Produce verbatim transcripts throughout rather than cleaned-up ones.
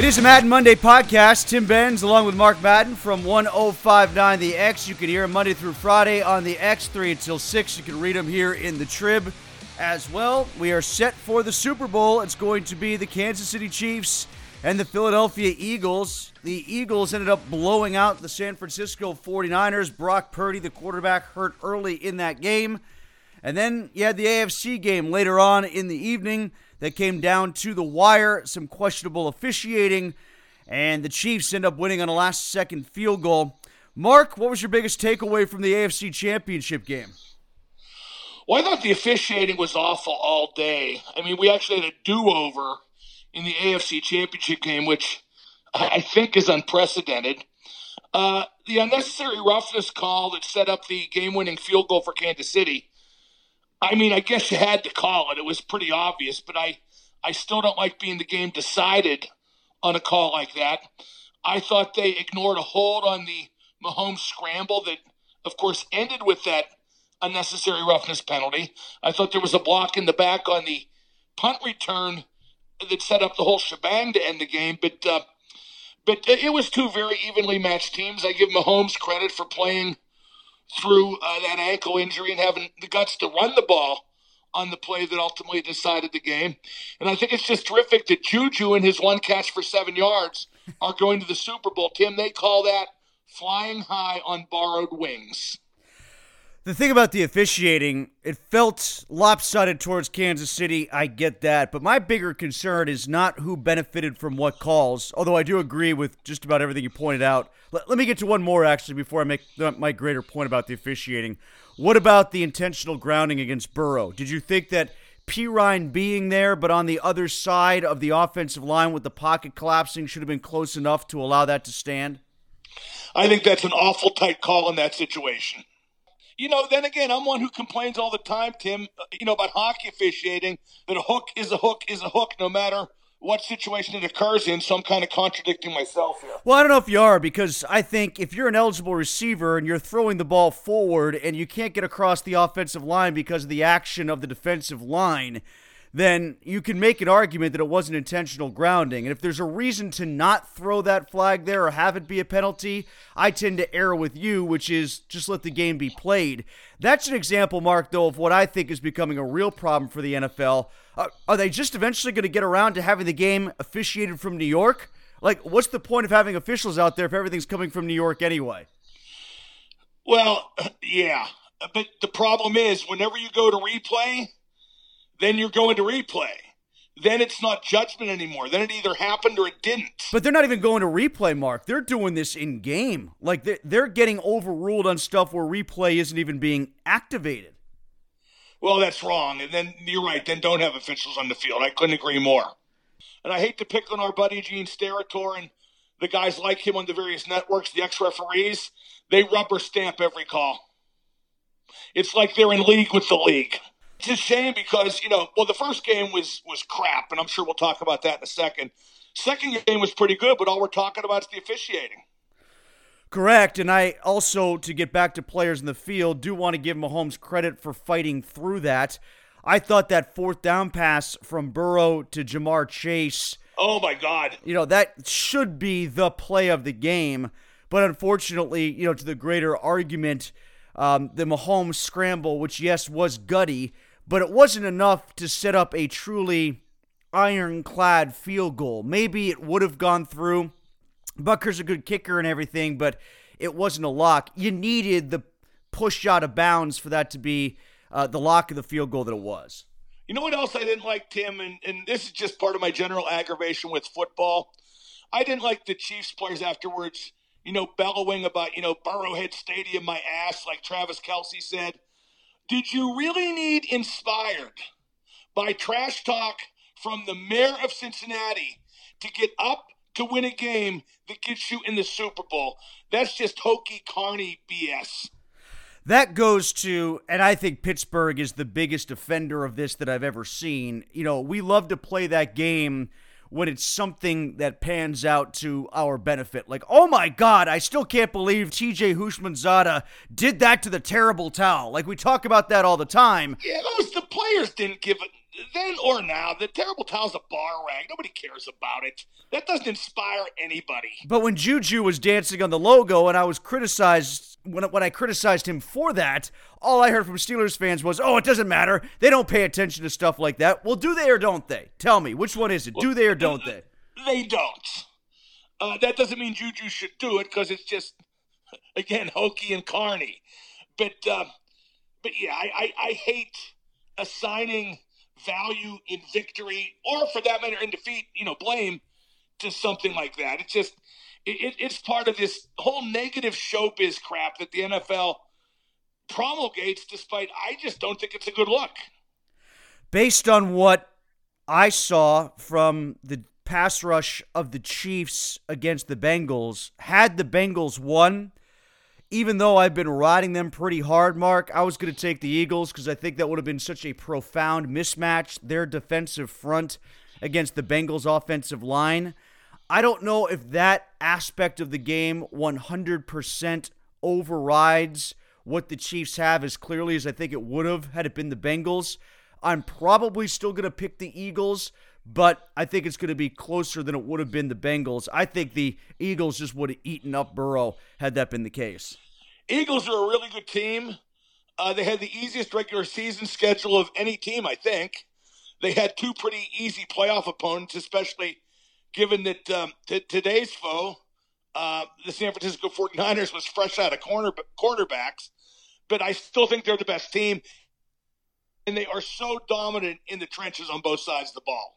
It is a Madden Monday podcast. Tim Benz along with Mark Madden from one oh five point nine The X. You can hear him Monday through Friday on The X, three until six. You can read him here in the Trib as well. We are set for the Super Bowl. It's going to be the Kansas City Chiefs and the Philadelphia Eagles. The Eagles ended up blowing out the San Francisco forty-niners. Brock Purdy, the quarterback, hurt early in that game. And then you had the A F C game later on in the evening that came down to the wire, some questionable officiating, and the Chiefs end up winning on a last-second field goal. Mark, what was your biggest takeaway from the A F C Championship game? Well, I thought the officiating was awful all day. I mean, we actually had a do-over in the A F C Championship game, which I think is unprecedented. Uh, the unnecessary roughness call that set up the game-winning field goal for Kansas City, I mean, I guess you had to call it. It was pretty obvious, but I, I still don't like being the game decided on a call like that. I thought they ignored a hold on the Mahomes scramble that, of course, ended with that unnecessary roughness penalty. I thought there was a block in the back on the punt return that set up the whole shebang to end the game, but uh, but it was two very evenly matched teams. I give Mahomes credit for playing through uh, that ankle injury and having the guts to run the ball on the play that ultimately decided the game. And I think it's just terrific that Juju and his one catch for seven yards are going to the Super Bowl. Tim, they call that flying high on borrowed wings. The thing about the officiating, it felt lopsided towards Kansas City. I get that. But my bigger concern is not who benefited from what calls, although I do agree with just about everything you pointed out. Let, let me get to one more, actually, before I make my greater point about the officiating. What about the intentional grounding against Burrow? Did you think that Perine being there, but on the other side of the offensive line with the pocket collapsing, should have been close enough to allow that to stand? I think that's an awful tight call in that situation. You know, then again, I'm one who complains all the time, Tim, you know, about hockey officiating, that a hook is a hook is a hook no matter what situation it occurs in, so I'm kind of contradicting myself here. Well, I don't know if you are, because I think if you're an eligible receiver and you're throwing the ball forward and you can't get across the offensive line because of the action of the defensive line, then you can make an argument that it wasn't intentional grounding. And if there's a reason to not throw that flag there or have it be a penalty, I tend to err with you, which is just let the game be played. That's an example, Mark, though, of what I think is becoming a real problem for the N F L. Uh, are they just eventually going to get around to having the game officiated from New York? Like, what's the point of having officials out there if everything's coming from New York anyway? Well, yeah. But the problem is, whenever you go to replay, then you're going to replay. Then it's not judgment anymore. Then it either happened or it didn't. But they're not even going to replay, Mark. They're doing this in game. Like, they're, they're getting overruled on stuff where replay isn't even being activated. Well, that's wrong. And then you're right. Then don't have officials on the field. I couldn't agree more. And I hate to pick on our buddy Gene Steratore and the guys like him on the various networks, the ex-referees. They rubber stamp every call. It's like they're in league with the league. It's a shame because, you know, well, the first game was was crap, and I'm sure we'll talk about that in a second. Second game was pretty good, but all we're talking about is the officiating. Correct, and I also, to get back to players in the field, do want to give Mahomes credit for fighting through that. I thought that fourth down pass from Burrow to Jamar Chase, oh my God, you know, that should be the play of the game, but unfortunately, you know, to the greater argument, um, the Mahomes scramble, which, yes, was gutty, but it wasn't enough to set up a truly ironclad field goal. Maybe it would have gone through. Butker's a good kicker and everything, but it wasn't a lock. You needed the push out of bounds for that to be uh, the lock of the field goal that it was. You know what else I didn't like, Tim? And, and this is just part of my general aggravation with football. I didn't like the Chiefs players afterwards, you know, bellowing about, you know, Burrowhead Stadium, my ass, like Travis Kelce said. Did you really need inspired by trash talk from the mayor of Cincinnati to get up to win a game that gets you in the Super Bowl? That's just hokey, carny B S. That goes to, and I think Pittsburgh is the biggest offender of this that I've ever seen. You know, we love to play that game when it's something that pans out to our benefit. Like, oh my God, I still can't believe T J Houshmandzadeh did that to the terrible towel. Like, we talk about that all the time. Yeah, those the players didn't give it. then or now, the terrible towel's a bar rag. Nobody cares about it. That doesn't inspire anybody. But when Juju was dancing on the logo and I was criticized, when, when I criticized him for that, all I heard from Steelers fans was, oh, it doesn't matter. They don't pay attention to stuff like that. Well, do they or don't they? Tell me, which one is it? Do they or don't they? They don't. Uh, that doesn't mean Juju should do it because it's just, again, hokey and carny. But, uh, but yeah, I, I, I hate assigning value in victory, or for that matter in defeat, you know, blame to something like that. It's just, it, it's part of this whole negative showbiz crap that the N F L promulgates, despite I just don't think it's a good look. Based on what I saw from the pass rush of the Chiefs against the Bengals, had the Bengals won, even though I've been riding them pretty hard, Mark, I was going to take the Eagles because I think that would have been such a profound mismatch, their defensive front against the Bengals' offensive line. I don't know if that aspect of the game one hundred percent overrides what the Chiefs have as clearly as I think it would have had it been the Bengals. I'm probably still going to pick the Eagles, but I think it's going to be closer than it would have been the Bengals. I think the Eagles just would have eaten up Burrow had that been the case. Eagles are a really good team. Uh, they had the easiest regular season schedule of any team, I think. They had two pretty easy playoff opponents, especially given that um, t- today's foe, uh, the San Francisco forty-niners, was fresh out of corner quarterbacks. But I still think they're the best team, and they are so dominant in the trenches on both sides of the ball.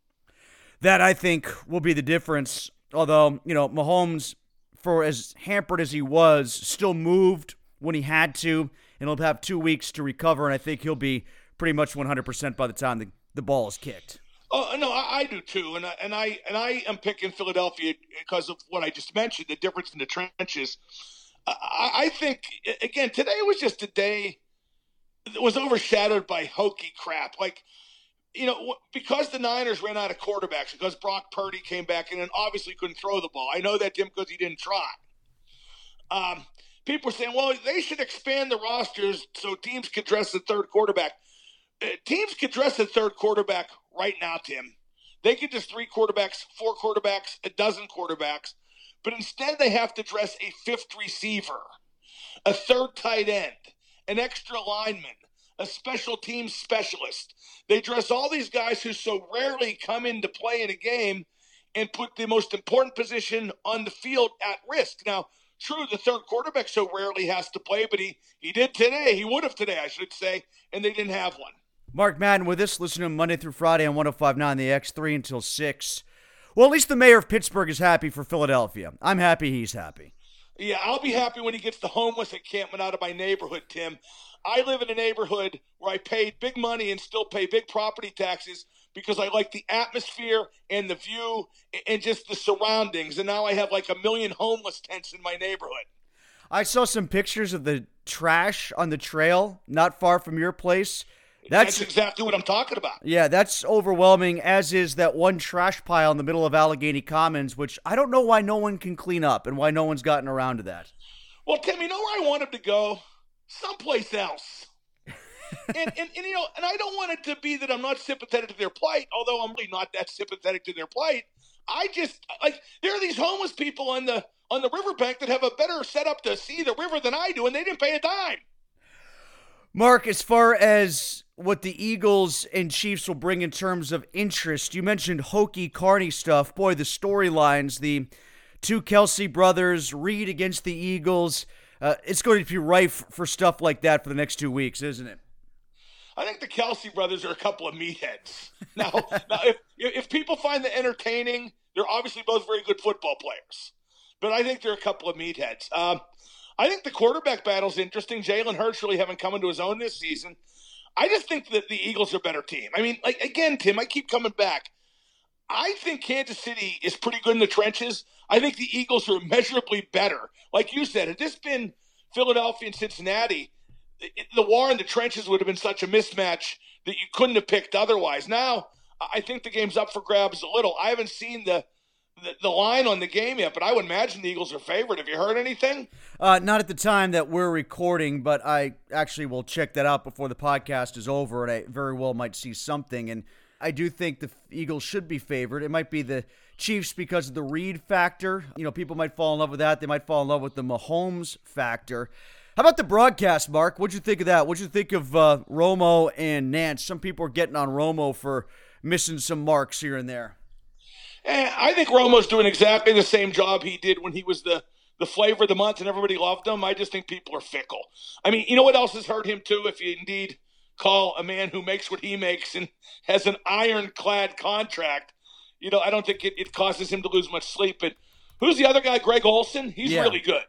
That, I think, will be the difference. Although, you know, Mahomes, for as hampered as he was, still moved when he had to, and he'll have two weeks to recover, and I think he'll be pretty much one hundred percent by the time the, the ball is kicked. Oh no, I, I do too, and I, and I and I am picking Philadelphia because of what I just mentioned, the difference in the trenches. I, I think again today was just a day that was overshadowed by hokey crap, like. You know, because the Niners ran out of quarterbacks, because Brock Purdy came back in and obviously couldn't throw the ball. I know that, Tim, because he didn't try. Um, people are saying, well, they should expand the rosters so teams could dress the third quarterback. Uh, teams could dress the third quarterback right now, Tim. They could just three quarterbacks, four quarterbacks, a dozen quarterbacks. But instead they have to dress a fifth receiver, a third tight end, an extra lineman, a special teams specialist. They dress all these guys who so rarely come into play in a game and put the most important position on the field at risk. Now, true, the third quarterback so rarely has to play, but he, he did today. He would have today, I should say, and they didn't have one. Mark Madden with us, listening to Monday through Friday on one oh five point nine The X, three until six. Well, at least the mayor of Pittsburgh is happy for Philadelphia. I'm happy he's happy. Yeah, I'll be happy when he gets the homeless encampment out of my neighborhood, Tim. I live in a neighborhood where I paid big money and still pay big property taxes because I like the atmosphere and the view and just the surroundings. And now I have like a million homeless tents in my neighborhood. I saw some pictures of the trash on the trail not far from your place. That's, that's exactly what I'm talking about. Yeah, that's overwhelming, as is that one trash pile in the middle of Allegheny Commons, which I don't know why no one can clean up and why no one's gotten around to that. Well, Tim, you know where I want him to go? Someplace else. and, and, and, you know, and I don't want it to be that I'm not sympathetic to their plight, although I'm really not that sympathetic to their plight. I just, like, there are these homeless people on the on the riverbank that have a better setup to see the river than I do, and they didn't pay a dime. Mark, as far as what the Eagles and Chiefs will bring in terms of interest, you mentioned hokey, carny stuff. Boy, the storylines, the two Kelsey brothers, Reed against the Eagles, uh, it's going to be rife for stuff like that for the next two weeks, isn't it? I think the Kelsey brothers are a couple of meatheads. Now, now if if people find that entertaining, they're obviously both very good football players. But I think they're a couple of meatheads. Um, I think the quarterback battle's interesting. Jalen Hurts really haven't come into his own this season. I just think that the Eagles are a better team. I mean, like again, Tim, I keep coming back. I think Kansas City is pretty good in the trenches. I think the Eagles are immeasurably better. Like you said, had this been Philadelphia and Cincinnati, the war in the trenches would have been such a mismatch that you couldn't have picked otherwise. Now, I think the game's up for grabs a little. I haven't seen the the, the line on the game yet, but I would imagine the Eagles are favored. Have you heard anything? Uh, not at the time that we're recording, but I actually will check that out before the podcast is over, and I very well might see something. And I do think the Eagles should be favored. It might be the Chiefs because of the Reed factor. You know, people might fall in love with that. They might fall in love with the Mahomes factor. How about the broadcast, Mark? What'd you think of that? What'd you think of uh, Romo and Nance? Some people are getting on Romo for missing some marks here and there. And I think Romo's doing exactly the same job he did when he was the, the flavor of the month and everybody loved him. I just think people are fickle. I mean, you know what else has hurt him too? If you indeed call a man who makes what he makes and has an ironclad contract, you know, I don't think it, it causes him to lose much sleep. But who's the other guy? Greg Olson? He's yeah. really good.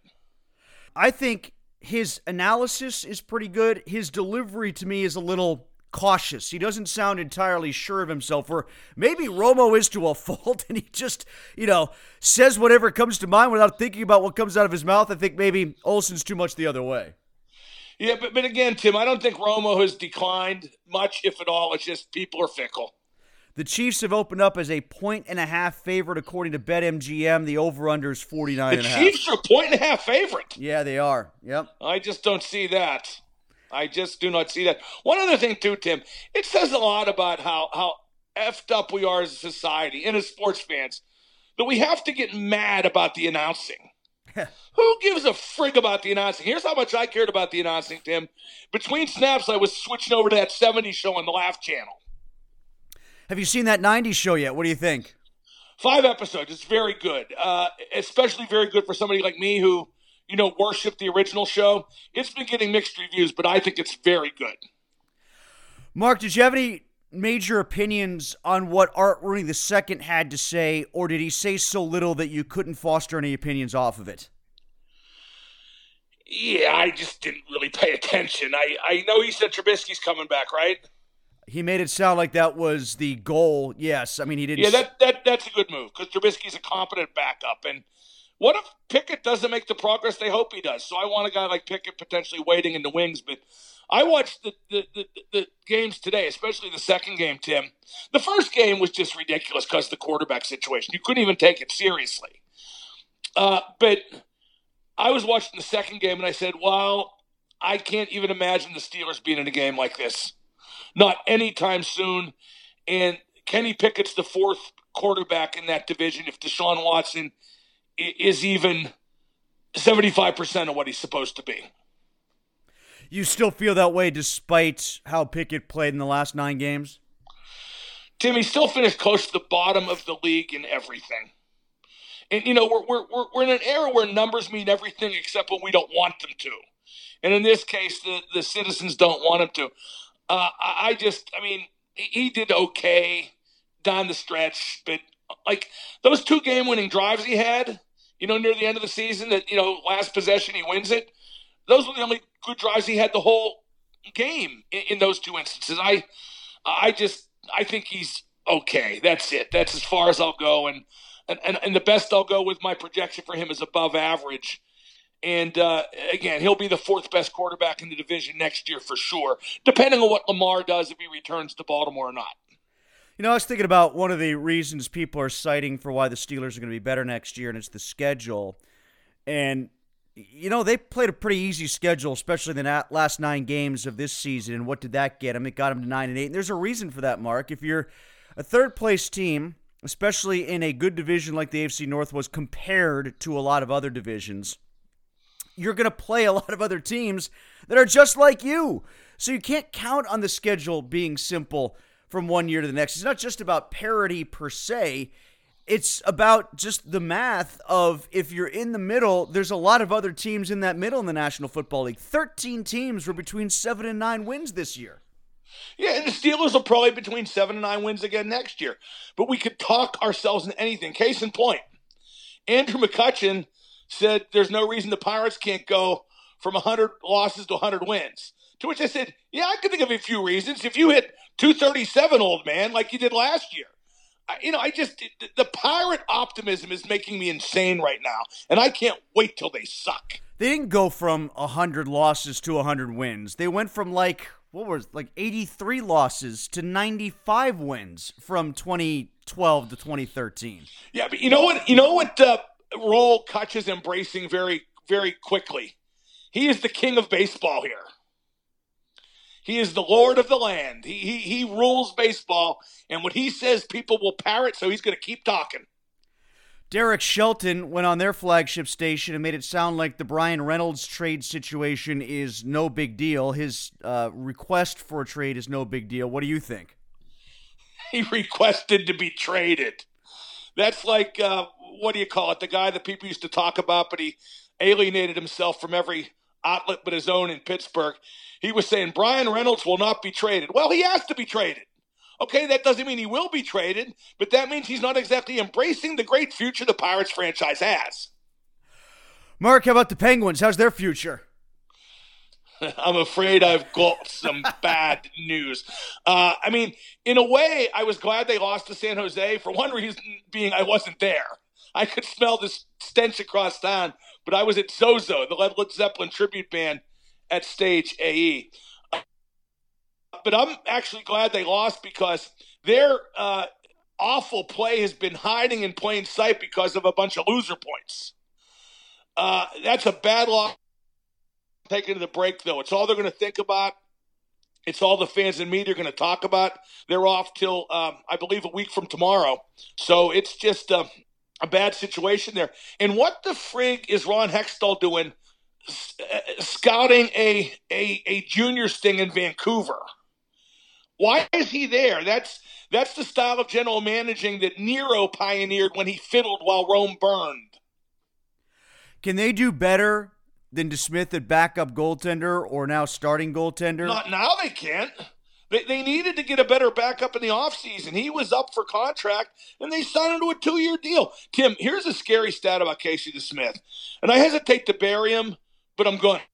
I think his analysis is pretty good. His delivery to me is a little cautious. He doesn't sound entirely sure of himself, or maybe Romo is to a fault and he just, you know, says whatever comes to mind without thinking about what comes out of his mouth. I think maybe Olson's too much the other way. Yeah, but, but again, Tim, I don't think Romo has declined much, if at all. It's just people are fickle. The Chiefs have opened up as a point and a half favorite according to BetMGM. The over-under is forty-nine and a half. The Chiefs are a point and a half favorite. Yeah, they are. Yep. I just don't see that. I just do not see that. One other thing, too, Tim, it says a lot about how, how effed up we are as a society and as sports fans that we have to get mad about the announcing. Who gives a frig about the announcing? Here's how much I cared about the announcing, Tim. Between snaps, I was switching over to that seventies show on the Laugh Channel. Have you seen that nineties show yet? What do you think? Five episodes. It's very good, uh, especially very good for somebody like me who, you know, worship the original show. It's been getting mixed reviews, but I think it's very good. Mark, did you have any major opinions on what Art Rooney the Second had to say, or did he say so little that you couldn't foster any opinions off of it? Yeah, I just didn't really pay attention. I, I know he said Trubisky's coming back, right? He made it sound like that was the goal. Yes, I mean, he didn't. Yeah, that, that that's a good move because Trubisky's a competent backup, and what if Pickett doesn't make the progress they hope he does? So I want a guy like Pickett potentially waiting in the wings. But I watched the, the, the, the games today, especially the second game, Tim. The first game was just ridiculous because of the quarterback situation. You couldn't even take it seriously. Uh, but I was watching the second game, and I said, well, I can't even imagine the Steelers being in a game like this. Not anytime soon. And Kenny Pickett's the fourth quarterback in that division if Deshaun Watson is even seventy-five percent of what he's supposed to be. You still feel that way despite how Pickett played in the last nine games? Tim, he still finished close to the bottom of the league in everything. And, you know, we're, we're, we're, we're in an era where numbers mean everything except when we don't want them to. And in this case, the, the citizens don't want him to. Uh, I, I just, I mean, he did okay down the stretch, but like those two game-winning drives he had, you know, near the end of the season that, you know, last possession he wins it, those were the only good drives he had the whole game in, in those two instances. I I just, I think he's okay. That's it. That's as far as I'll go. And, and, and, and the best I'll go with my projection for him is above average. And, uh, again, he'll be the fourth best quarterback in the division next year for sure, depending on what Lamar does if he returns to Baltimore or not. You know, I was thinking about one of the reasons people are citing for why the Steelers are going to be better next year, and it's the schedule. And, you know, they played a pretty easy schedule, especially in the last nine games of this season. And what did that get them? It got them to nine and eight. And there's a reason for that, Mark. If you're a third-place team, especially in a good division like the A F C North was compared to a lot of other divisions, you're going to play a lot of other teams that are just like you. So you can't count on the schedule being simple from one year to the next. It's not just about parity per se. It's about just the math of if you're in the middle, there's a lot of other teams in that middle in the National Football League. thirteen teams were between seven and nine wins this year. Yeah, and the Steelers will probably be between seven and nine wins again next year. But we could talk ourselves into anything. Case in point, Andrew McCutchen said there's no reason the Pirates can't go from one hundred losses to one hundred wins. To which I said, yeah, I could think of a few reasons. If you hit two thirty-seven, old man, like you did last year. I, you know, I just, the Pirate optimism is making me insane right now, and I can't wait till they suck. They didn't go from one hundred losses to one hundred wins. They went from like, what was like eighty-three losses to ninety-five wins from twenty twelve to twenty thirteen. Yeah, but you know what? You know what? Uh, role Kutch is embracing very, very quickly. He is the king of baseball here. He is the lord of the land. He he he rules baseball, and what he says, people will parrot. So he's going to keep talking. Derek Shelton went on their flagship station and made it sound like the Brian Reynolds trade situation is no big deal. His uh, request for a trade is no big deal. What do you think? He requested to be traded. That's like, uh, what do you call it? The guy that people used to talk about, but he alienated himself from every outlet but his own in Pittsburgh. He was saying Brian Reynolds will not be traded. Well, he has to be traded. Okay, that doesn't mean he will be traded, but that means he's not exactly embracing the great future the Pirates franchise has. Mark, how about the Penguins? How's their future? I'm afraid I've got some bad news. Uh, I mean, in a way, I was glad they lost to San Jose. For one reason being I wasn't there. I could smell the stench across town, but I was at Zozo, the Led Zeppelin tribute band at Stage A E. But I'm actually glad they lost because their uh, awful play has been hiding in plain sight because of a bunch of loser points. Uh, that's a bad loss. Taking to the break, though. It's all they're going to think about. It's all the fans and media are going to talk about. They're off till, um, I believe, a week from tomorrow. So it's just uh, a bad situation there. And what the frig is Ron Hextall doing uh, scouting a, a, a junior sting in Vancouver? Why is he there? That's that's the style of general managing that Nero pioneered when he fiddled while Rome burned. Can they do better than DeSmith at backup goaltender or now starting goaltender? Not now they can't. They, they needed to get a better backup in the offseason. He was up for contract, and they signed him to a two-year deal. Tim, here's a scary stat about Casey DeSmith. And I hesitate to bury him, but I'm going.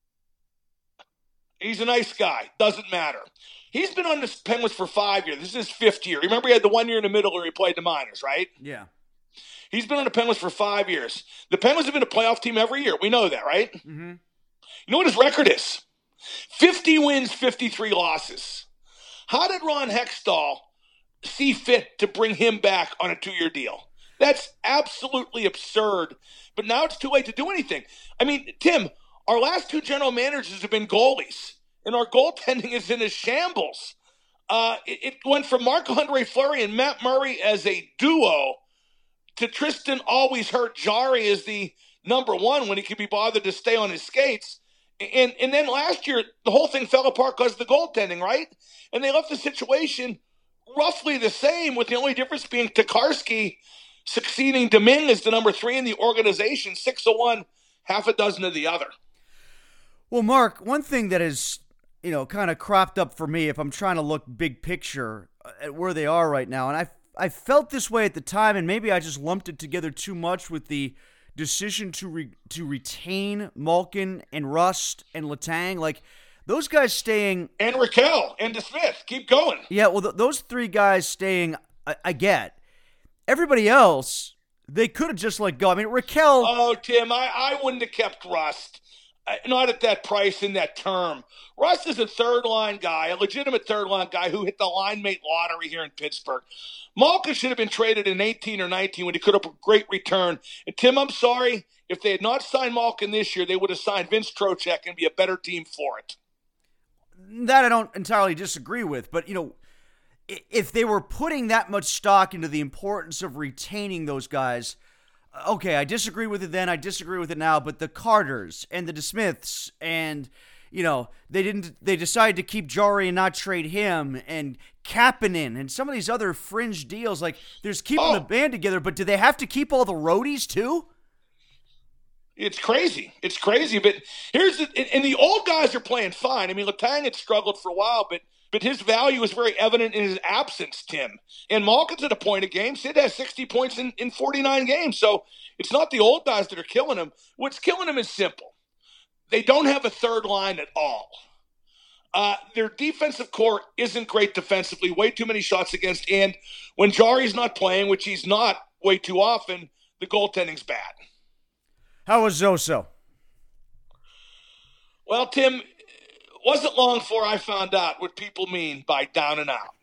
He's a nice guy. Doesn't matter. He's been on the Penguins for five years. This is his fifth year. Remember, he had the one year in the middle where he played the minors, right? Yeah. He's been on the Penguins for five years. The Penguins have been a playoff team every year. We know that, right? Mm-hmm. You know what his record is? fifty wins, fifty-three losses. How did Ron Hextall see fit to bring him back on a two-year deal? That's absolutely absurd. But now it's too late to do anything. I mean, Tim, our last two general managers have been goalies. And our goaltending is in a shambles. Uh, it, it went from Marc-Andre Fleury and Matt Murray as a duo to Tristan always hurt Jarry as the number one when he could be bothered to stay on his skates. And, and then last year, the whole thing fell apart because of the goaltending, right? And they left the situation roughly the same, with the only difference being Tokarski succeeding Domingue as the number three in the organization, six of one, half a dozen of the other. Well, Mark, one thing that is, you know, kind of cropped up for me if I'm trying to look big picture at where they are right now, and I I felt this way at the time, and maybe I just lumped it together too much with the decision to re, to retain Malkin and Rust and Letang. Like, those guys staying... And Raquel and DeSmith. Keep going. Yeah, well, th- those three guys staying, I, I get. Everybody else, they could have just let go. I mean, Raquel... Oh, Tim, I, I wouldn't have kept Rust. Not at that price in that term. Rust is a third-line guy, a legitimate third-line guy who hit the line mate lottery here in Pittsburgh. Malkin should have been traded in eighteen or nineteen when he could have a great return. And, Tim, I'm sorry. If they had not signed Malkin this year, they would have signed Vince Trocheck and be a better team for it. That I don't entirely disagree with. But, you know, if they were putting that much stock into the importance of retaining those guys... Okay, I disagree with it then, I disagree with it now, but the Carters and the DeSmiths and, you know, they didn't, they decided to keep Jarry and not trade him, and Kapanen and some of these other fringe deals, like, there's keeping oh. the band together, but do they have to keep all the roadies too? It's crazy. It's crazy, but here's the, and the old guys are playing fine. I mean, Letang had struggled for a while, but But his value is very evident in his absence, Tim. And Malkin's at a point a game. Sid has sixty points in, in forty-nine games. So it's not the old guys that are killing him. What's killing him is simple. They don't have a third line at all. Uh, their defensive core isn't great defensively. Way too many shots against. And when Jarry's not playing, which he's not way too often, the goaltending's bad. How was Zoso? Well, Tim... wasn't long before I found out what people mean by down and out.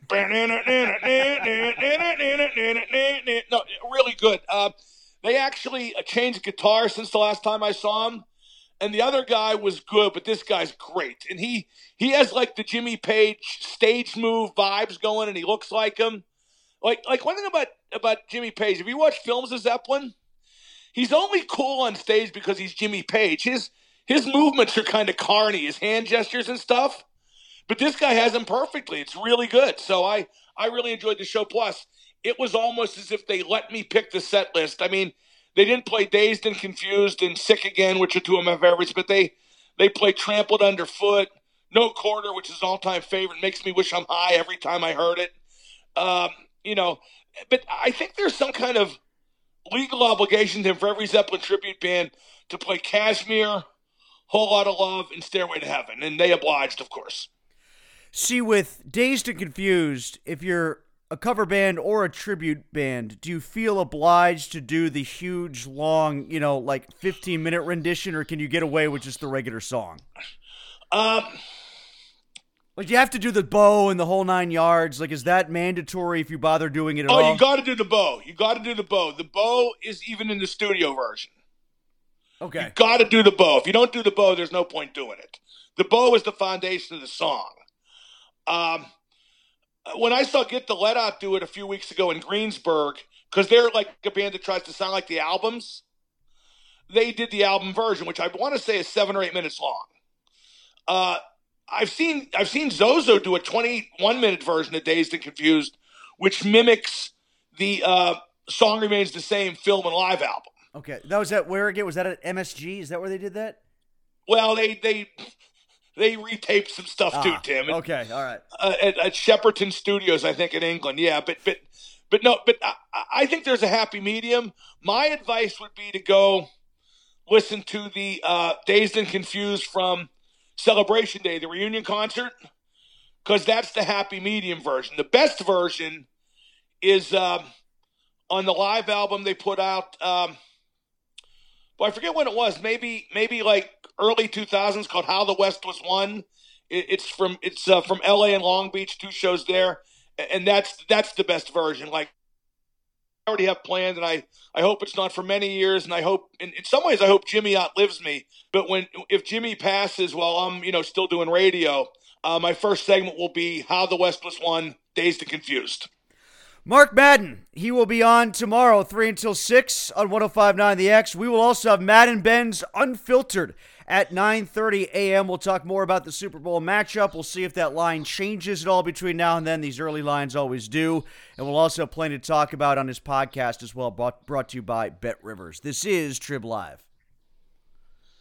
No, really good. Uh, they actually changed guitar since the last time I saw him. And the other guy was good, but this guy's great. And he he has like the Jimmy Page stage move vibes going, and he looks like him. Like like one thing about, about Jimmy Page, if you watch films of Zeppelin, he's only cool on stage because he's Jimmy Page. His his movements are kind of carny, his hand gestures and stuff. But this guy has them perfectly. It's really good. So I, I really enjoyed the show. Plus, it was almost as if they let me pick the set list. I mean, they didn't play Dazed and Confused and Sick Again, which are two of my favorites, but they they played Trampled Underfoot, No Quarter, which is all-time favorite. Makes me wish I'm high every time I heard it. Um, you know, but I think there's some kind of legal obligation to him for every Zeppelin tribute band to play Kashmir, Whole Lotta Love, and Stairway to Heaven, and they obliged, of course. See, with Dazed and Confused, if you're a cover band or a tribute band, do you feel obliged to do the huge, long, you know, like fifteen-minute rendition, or can you get away with just the regular song? Um, like, you have to do the bow and the whole nine yards. Like, is that mandatory if you bother doing it at oh, all? Oh, you got to do the bow. You got to do the bow. The bow is even in the studio version. Okay. You got to do the bow. If you don't do the bow, there's no point doing it. The bow is the foundation of the song. Um, when I saw Get the Let Out do it a few weeks ago in Greensburg, because they're like a band that tries to sound like the albums, they did the album version, which I want to say is seven or eight minutes long. Uh, I've seen I've seen Zozo do a twenty-one minute version of Dazed and Confused, which mimics the uh, Song Remains the Same film and live album. Okay, that was at where again? Was that at M S G? Is that where they did that? Well, they they they retaped some stuff ah, too, Tim. Okay, all right. Uh, at, at Shepperton Studios, I think in England. Yeah, but but but no, but I, I think there's a happy medium. My advice would be to go listen to the uh, Dazed and Confused from Celebration Day, the reunion concert, because that's the happy medium version. The best version is um, on the live album they put out. Um, well, I forget when it was. Maybe maybe like early two thousands, called "How the West Was Won." It, it's from it's uh, from L A and Long Beach, two shows there, and that's that's the best version. Like, I already have planned, and I, I hope it's not for many years, and I hope in, in some ways I hope Jimmy outlives me. But when if Jimmy passes while I'm you know still doing radio, uh, my first segment will be "How the West Was Won," Dazed and Confused. Mark Madden, he will be on tomorrow, three until six on one oh five point nine The X. We will also have Madden Benz Unfiltered at nine thirty a.m. We'll talk more about the Super Bowl matchup. We'll see if that line changes at all between now and then. These early lines always do. And we'll also have plenty to talk about on his podcast as well, brought, brought to you by Bet Rivers. This is Trib Live.